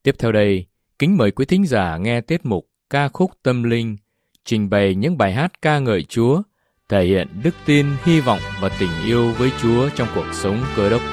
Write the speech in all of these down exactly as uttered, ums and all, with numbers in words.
Tiếp theo đây, kính mời quý thính giả nghe tiết mục Ca khúc tâm linh, trình bày những bài hát ca ngợi Chúa, thể hiện đức tin, hy vọng và tình yêu với Chúa trong cuộc sống Cơ Đốc.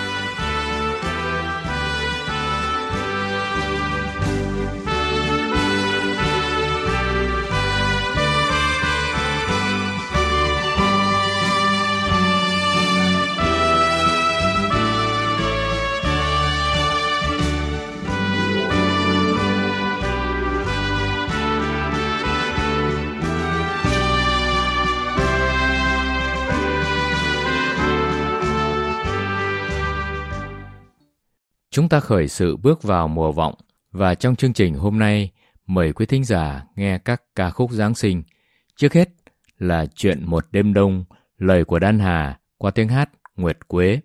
Chúng ta khởi sự bước vào mùa vọng, và trong chương trình hôm nay, mời quý thính giả nghe các ca khúc Giáng sinh. Trước hết là Chuyện một đêm đông, lời của Đan Hà qua tiếng hát Nguyệt Quế.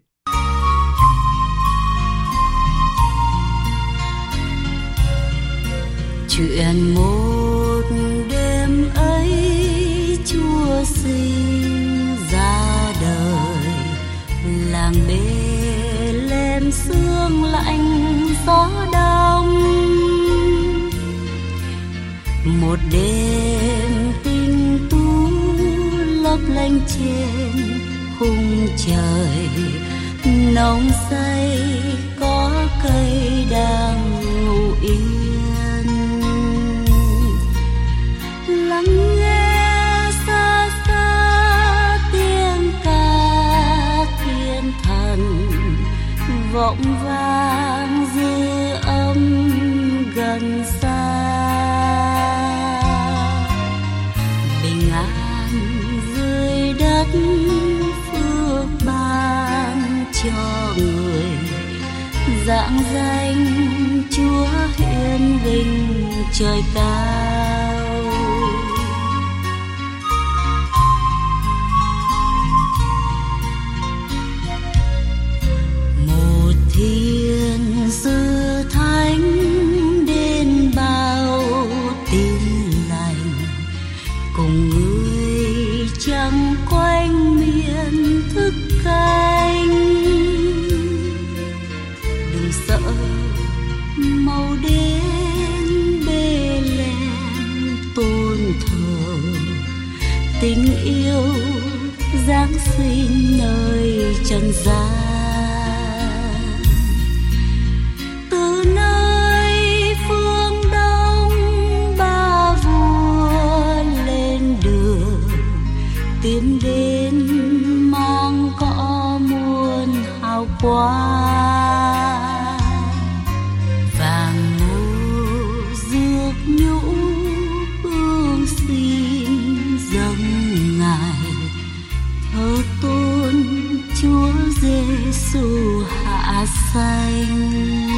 Chuyện một đêm ấy Chúa sinh ra đời, làng Bê-lêm sương lạnh gió đông. Một đêm tinh tú lấp lánh trên khung trời, nồng say có cây đang ngủ yên. Lắng nghe xa xa tiếng ca thiên thần vọng vang dư âm gần xa. Bình an dưới đất phước ban cho người, rạng danh Chúa hiển vinh trời cao. Một thiên sứ thánh đến bao tin lành, cùng người chẳng quanh miền thức canh. Đừng sợ mau đến Bê-lêm tôn thờ, tình yêu Giáng sinh nơi trần gian. Từ nơi phương đông ba vua lên đường, tiến đến mang cỏ muôn hào quang. Vàng ngô rước nhũ hương xin dâng Ngài, thờ tôn Chúa Giêsu hạ sanh.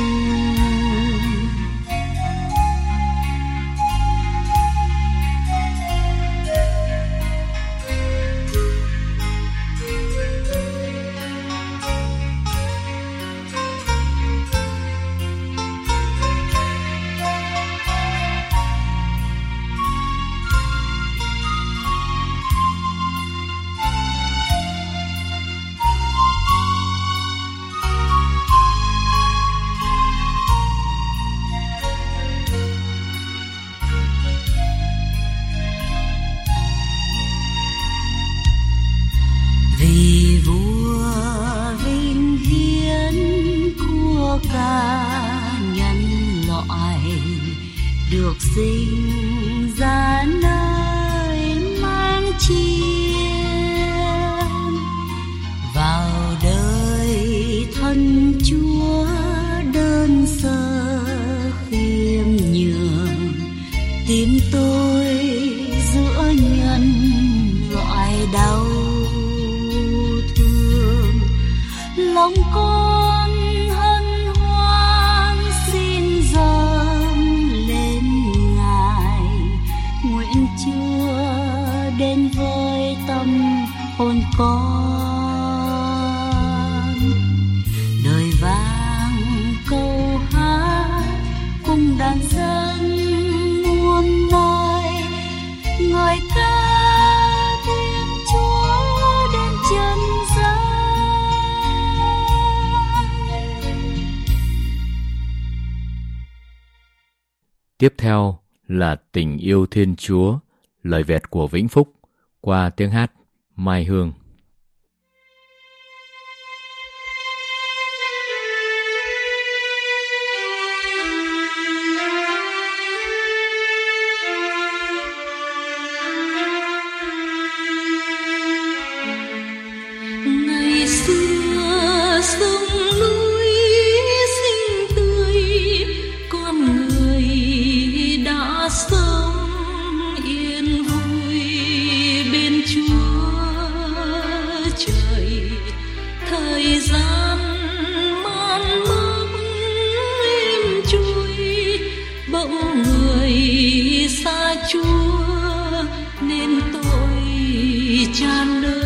Vì vua vinh hiến của cả nhân loại, được sinh ra nơi mang chiên. Vào đời thân Chúa đơn sơ khiêm nhường, tìm tôi giữa nhân loại đau thương. Lòng con hân hoan xin dâng lên Ngài, nguyện Chúa đến với tâm hồn con. Đời vang câu hát cùng đàn dân muôn nơi, ngợi ca Thiên Chúa đến chân gian. theo là Tình Yêu Thiên Chúa, lời Việt của Vĩnh Phúc, qua tiếng hát Mai Hương. Ngày xưa sông núi xinh tươi, con người đã sống yên vui bên Chúa trời. Thời gian man mác êm trôi, bỗng người xa Chúa nên tội tràn đời.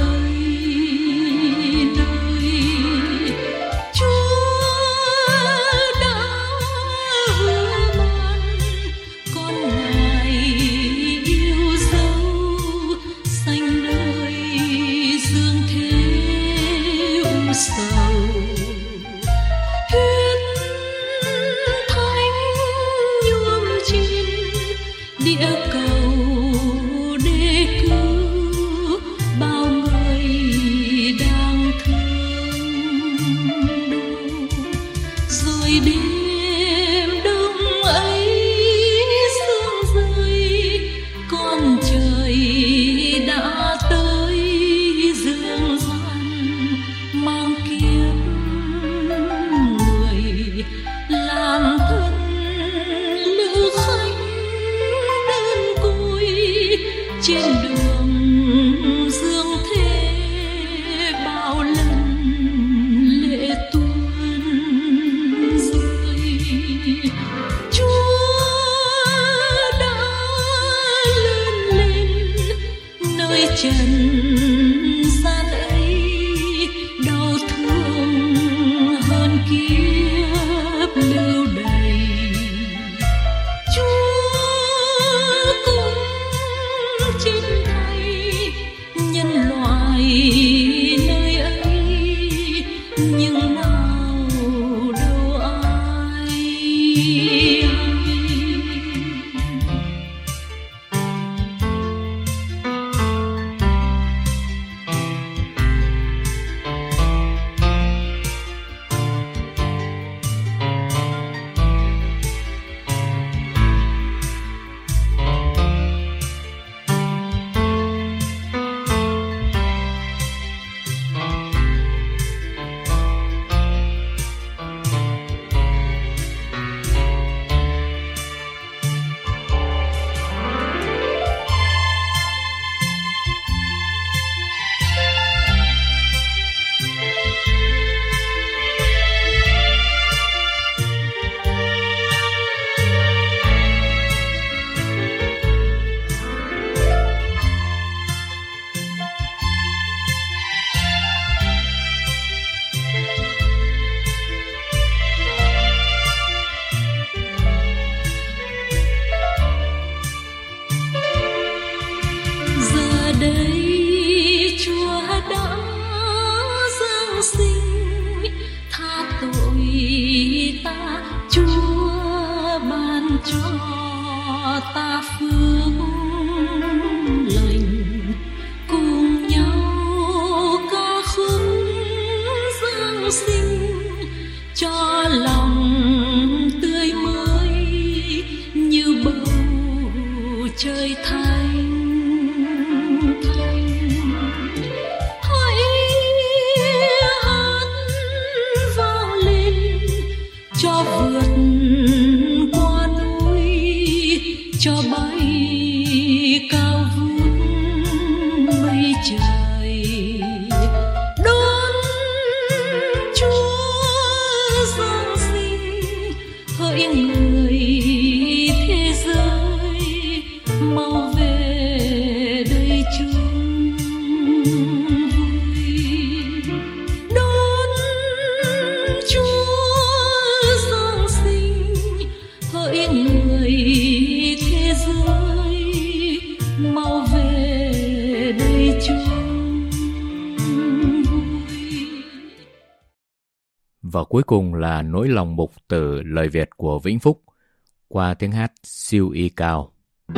Và cuối cùng là Nỗi Lòng Mục từ lời Việt của Vĩnh Phúc qua tiếng hát siêu y cao.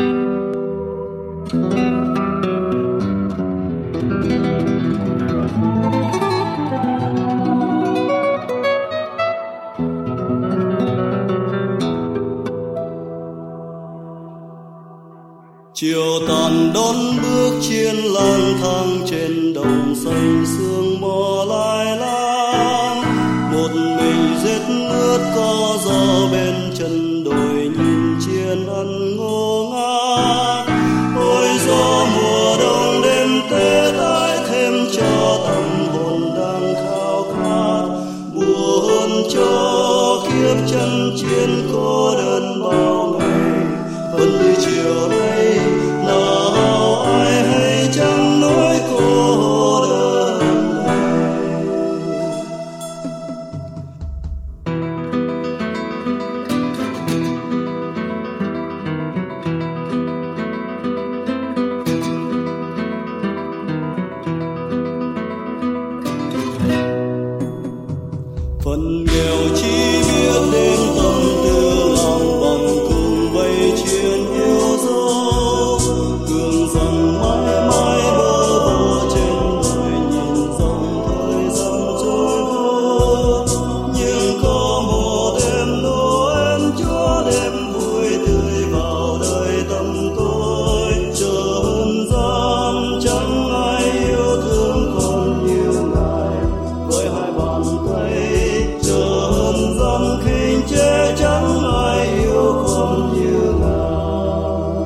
Chiều tàn đón bước trên lang thang trên đồng xanh sương mò lai lang, một mình rét ướt có gió bên chân đồi nhìn chiên ăn ngô ngát. Ôi gió mùa đông đêm tê tái thêm cho tâm hồn đang khao khát, buồn cho kiếp chân chiến cô đơn bao ngày. Vẫn như chiều nay nào ai hay chẳng nỗi cô đơn này. Phần nghèo chỉ biết đêm tâm tư lòng bằng cùng vây chuyện yêu dấu, tưởng rằng mãi mãi bơ vơ trên đời nhìn dòng thời gian trôi vô. Nhưng có một đêm Noel cho đêm vui tươi vào đời tâm tôi, trần gian chẳng ai yêu thương con như ngài, với hai bàn tay trần gian khinh chế chẳng ai yêu con như ngài.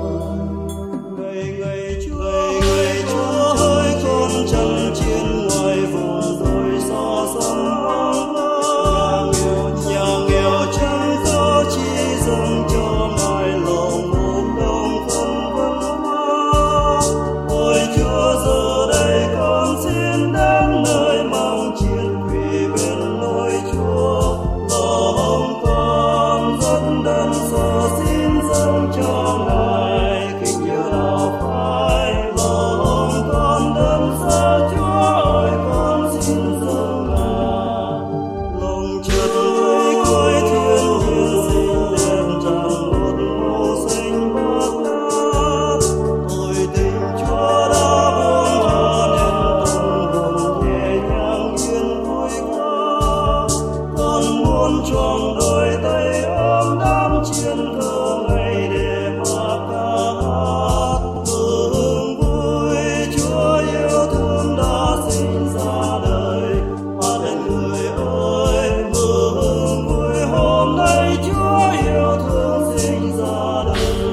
Ngày ngày Chúa, ngày Chúa hỡi con chẳng chiến ngoài vùng đồi xa xăm hoang vắng, nhà nghèo chẳng có chi dâng cho ngài lòng một đồng phân vân hoa. Ôi Chúa giờ đây con xin đến nơi mang chiến quỳ bên lối Chúa, lòng con rất đơn sơ xin dâng cho ngài kính yêu đạo phái. Lòng con đơn sơ Chúa ơi con xin dâng ngài, lòng chân với cuối thiên nhiên xinh đẹp tràn một màu xanh bát ngát. Ôi tình Chúa đã buông tha nên tâm hồn nhẹ nhàng yên vui ca. Con muốn tròn đôi tay ôm đám chiến cơ ngày để mà ca hát mừng vui. Chúa yêu thương đã sinh ra đời, hát lên người ơi mừng vui. Hôm nay Chúa yêu thương sinh ra đời,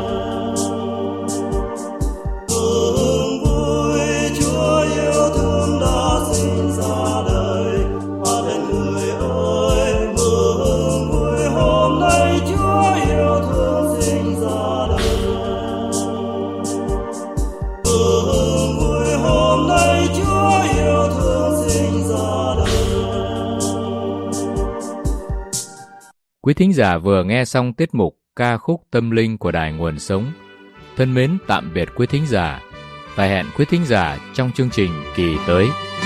mừng vui. Chúa yêu thương đã sinh ra đời, hát lên người ơi mừng vui. Hôm nay Chúa yêu thương sinh ra đời, mừng vui. Hôm nay Chúa yêu thương sinh ra đời. Quý thính giả vừa nghe xong tiết mục ca khúc tâm linh của Đài Nguồn Sống. Thân mến tạm biệt quý thính giả và hẹn quý thính giả trong chương trình kỳ tới.